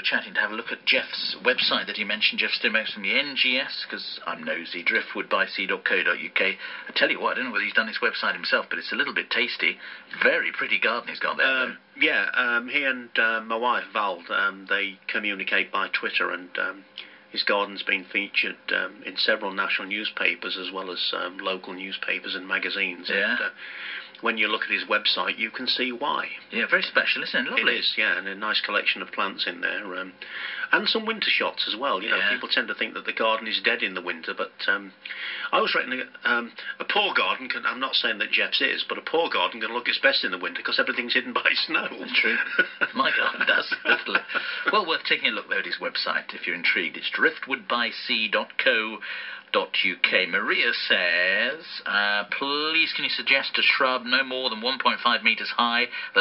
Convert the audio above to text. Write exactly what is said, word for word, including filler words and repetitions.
chatting to have a look at Jeff's website that he mentioned, Jeff Stimax from the N G S, because I'm nosy, driftwood by sea dot co dot U K. I tell you what, I don't know whether he's done his website himself, but it's a little bit tasty. Very pretty garden he's got there. Um, yeah, um, he and uh, my wife, Val, um, they communicate by Twitter, and um, his garden's been featured um, in several national newspapers as well as um, local newspapers and magazines. Yeah. And, uh, when you look at his website, you can see why. Yeah, very special, isn't it? Lovely. It is, yeah, and a nice collection of plants in there. Um, and some winter shots as well. You know, Yeah. people tend to think that the garden is dead in the winter, but um, I always reckon um, a poor garden can, I'm not saying that Jeff's is, but a poor garden can look its best in the winter because everything's hidden by snow. That's true. My garden does, definitely. Well, worth taking a look, though, at his website if you're intrigued. It's driftwood by sea dot co dot U K. Maria says, uh, please can you suggest a shrub no more than one point five metres high